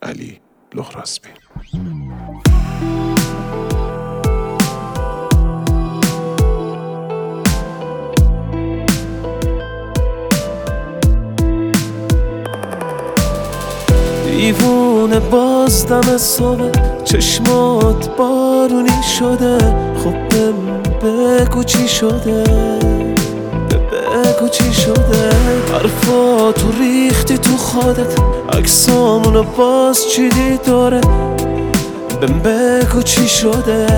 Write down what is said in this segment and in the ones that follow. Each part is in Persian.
علی لهراسبی. دیوونه باز دم صبح چشمات بارونی شده. خب بگو چی شده، بگو چی شده. حرفاتو ریختی تو خودت، عکسامونو باز چیدی داره. بگو چی شده،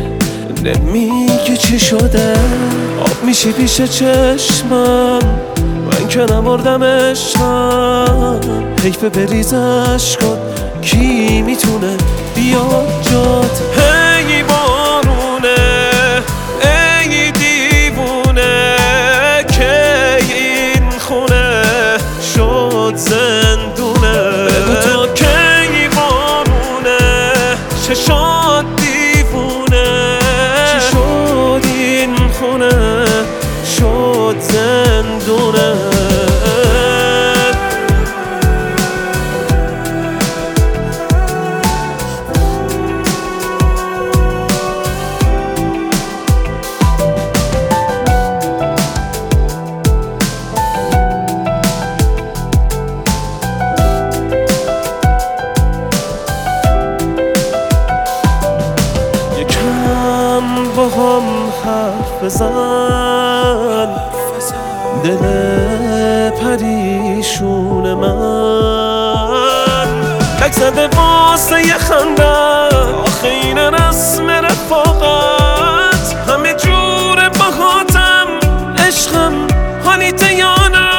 نمیگی چی شده. آب میشی پیش چشمم، من که نمردم عشقم. حیف بریز عشقات، کی میتونه بیاد جات. هی بارونه، ای دیوونه، که این خونه شد زندونه. بگو تا کی بارونه، چشات دیوونه. چی شد این خونه شد زندونه. با هم حرف بزن، دل پریشون من لک زده واسه یه خنده. آخه این رسم رفاقت، همه جور باهاتم عشقم حالیته یا نه.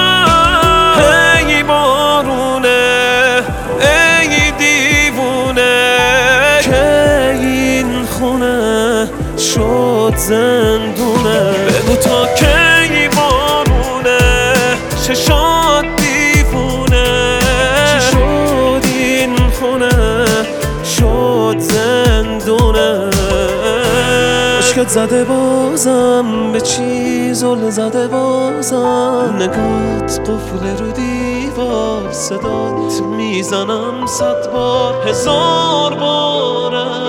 هی بارونه، ای دیوونه، که این خونه شد زندونه. بگو تا کی بارونه، چشات دیوونه. چی شد این خونه شد زندونه. عشقت زده بازم به چی زل زده بازم. نگات قفل رو دیوار، صدات میزنم 100 بار 1000 بار.